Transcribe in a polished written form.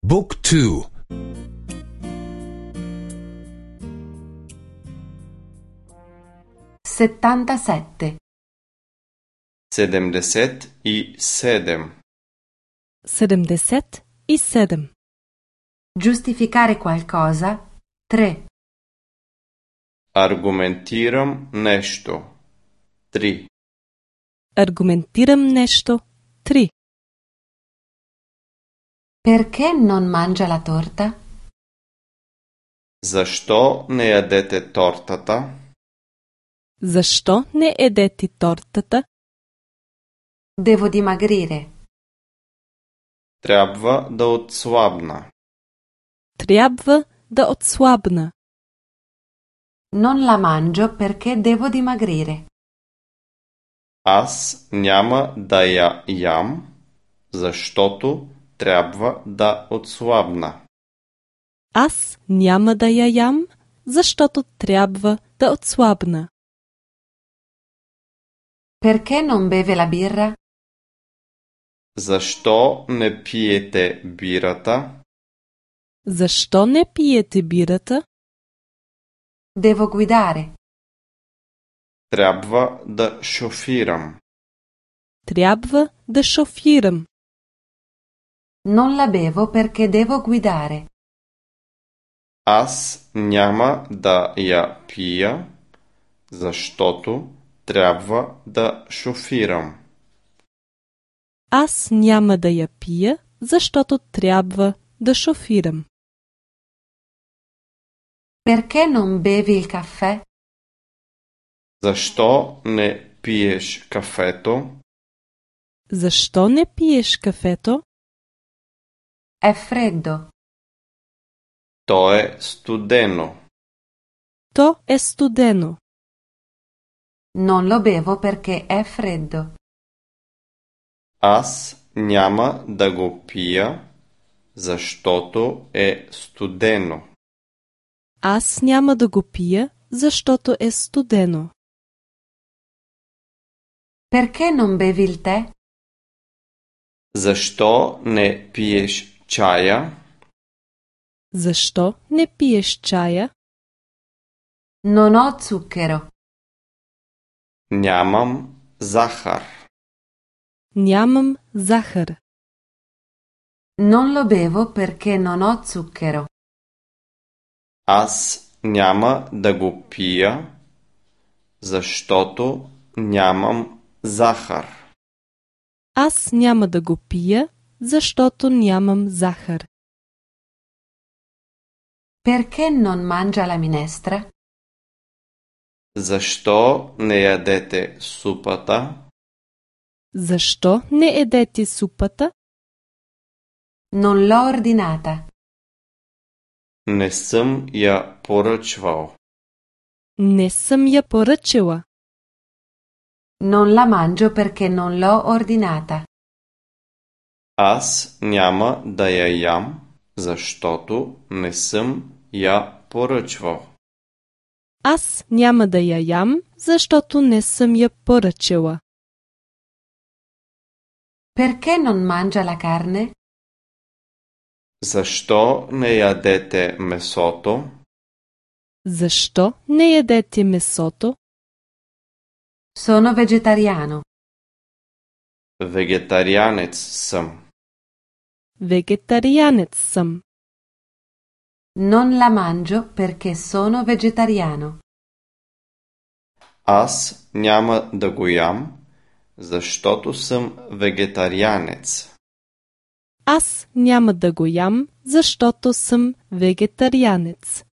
บุ๊กทู 77 77. 77. Giustificare qualcosa 3 Аргументирам нещо. 3. Аргументирам нещо 3. Perché non mangia la torta? Защо не ядете тортата? Защо не едете тортата? Devo dimagrire. Трябва да отслабна. Трябва да отслабна. Non la mangio perché devo dimagrire. Аз няма да я ям, защото трябва да отслабна. Аз няма да я ям, защото трябва да отслабна. Perché non beve la birra? Защо не пиете бирата? Защо не пиете бирата? Devo guidare. Трябва да шофирам. Трябва да шофирам. Non la bevo perché devo guidare. Аз няма да я пия, защото трябва да шофирам. Аз няма да я пия, защото трябва да шофирам. Perché non bevi il caffè? Защо не пиеш кафето? Защо не пиеш кафето? È freddo. То е студено. То е студено. Non lo bevo perché è freddo. Аз няма да го пия, защото е студено. Аз няма да го пия, защото е студено. Perché non bevi il tè? Защо не пиеш чая? Защо не пиеш чая? Non ho zucchero. Нямам захар. Нямам захар. Non lo bevo perché non ho zucchero. Аз няма да го пия, защото нямам захар. Аз няма да го пия, защото нямам захар. Perché non mangia la minestra? Защо не ядете супата? Защо не едете супата? Non l'ho ordinata. Не съм я поръчвал. Не съм я поръчала. Non la mangio perché non l'ho ordinata. Аз няма да я ям, защото не съм я поръчвал. Аз няма да я ям, защото не съм я поръчала. Perché non mangia la carne? Защо не ядете месото? Защо не ядете месото? Sono vegetariano. Вегетарианец съм. Вегетарианец съм. Non la mangio perché sono vegetariano. Аз няма да го ям, защото съм вегетарианец. Аз няма да го ям, защото съм вегетарианец.